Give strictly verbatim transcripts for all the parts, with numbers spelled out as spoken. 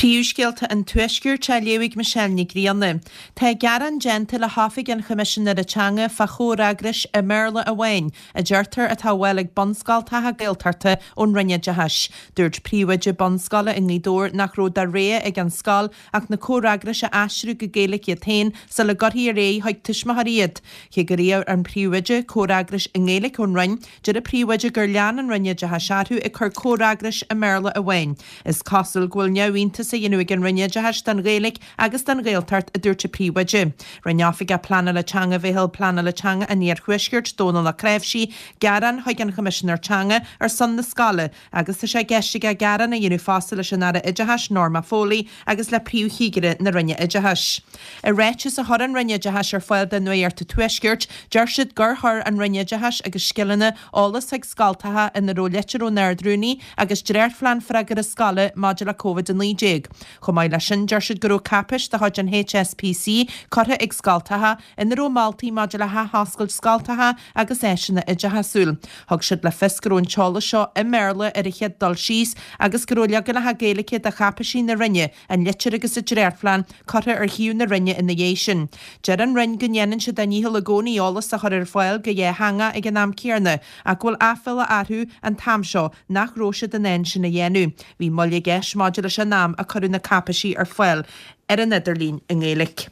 Príúsgéalta an tuisciúr te léigh Michelle Grianna. Tá garan gentle le hafig an commissioner a teanga fa chóragris a merle a bhain, a deirtar a táhfuilig bonscaltathe géaltarta ón rinne de heis. Dúirt príomhaide bonscala in gnídór nach ró a ré ag an scal ach na córagris a asrú go géalaigh i tain sa le gorthaí a ré haig tuismathaíad. Ché go réamh an príomhaide córagris in géalaigh ón rin, de a príomhaide gur lean an rinne de heisarthú i chur córagris a merle a bhain. Is costal ghfuil neamhínta sa dhéanamh an rinne de heis den géalaigh agus den géaltart a dúirte príomhaide. Rinneáfig a plana le teanga bhéhil plana le teanga a níor chuisgirt dóna le creibhsí garan haig an commissioner teanga ar san na scala agus tá sé geistig a garan a dhéanú fásta leis an ara iditheis Norma Foley agus le príomhthígire na rinne iditheis. I réite a thor an rinne iditheis ar fáil den nuirta tuisgirt, deir siad gur thor an rinne iditheis agus scileanna álas ag scaltathe in na róleitear ó nairdrúní agus dréir flean freigar a scala maidir le COVID nineteen. Chomáid lei sin deir siad gur ó capis de chuid an H S P C cortha ag scaltathe in na Rómáltaí maidir le ha hascail scaltathe agus éisina iditheasúil. Thug siad le fiscarún teála seo i Merle ar a chéad dul síos agus goróla go le ha géalacha de chapaisí na rinne an litir agus a dréirflein cortha ar hiú na rinne in na dhéisisin. Deir an rin gnéanaan siad a níhil a gcónaí álas a chur ar fáil go dhé hanga ag an am céarna a ghfuil áfil a athú an tam seo nach róise den éin sin na dhéanú. Bhí molla gceis maidir leis an nám a chur na capaisí ar fáil ar an Idirlín in Gaelic.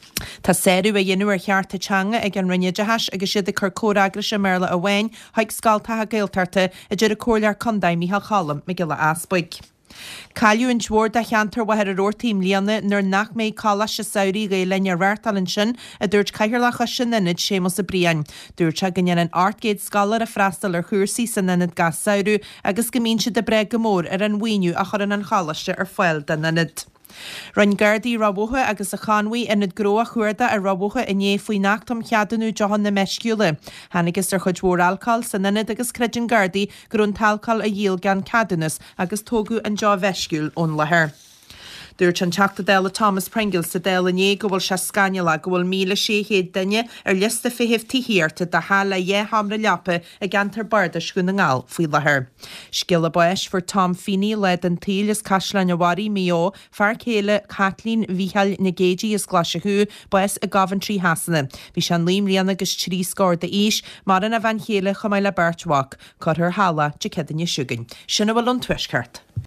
Tá séú a dhéanú ar cheartta teanga ag an rinne deheis agus siad a chur córagris a merle a bhain haig scaltathe géaltarta a deidir a cóirlear condaim Mícheál Chalam me gile aspaig. Cailú an dúir de cheantar wahar a róirtíim líana nar nach méid cála se saoirí réilein ar bhhartalin sin a dúirt caiirlacha sin inid sémas a bríon. Dúirt se gannn an artgéad scalar a freistal ar chuirsaí san inid gas saoirú agus gomín si de bre gomór ar an bhaoinú a chur an chalaiste ar fáil den inid. Run gardaí rabótha agus a chaanmhaí inad gró a chuirda a rabótha iné faoi nachtam cheadanú dehan na meisciúla. Hannigus ar chud mhór alcáil san inad agus creidir gardaí gurún talcail a dhéal gan cadanus agus tógu an dá bheisciúil ón lethir. Dúirt an teachta déla Thomas Pringle sa déla né go bhfuil se scaneala go bhfuil míle sé héad duine ar lista fihibh tíhíirta de hála dhé hamra leapa a gantar bardas go na ngáil faoi lethir. Scil buis for Tom Feeney led an tíl is caislein a warí mío fear céile Kathleen Víhal na géidí is glasisiú buis a Coventry hasanna. Bhí se an líam líana agus trí scór de ís mar an a bhain chéile chumáile Bertwach chur hala de cedanne siúgain. Sinna bhfuil an tuisceart.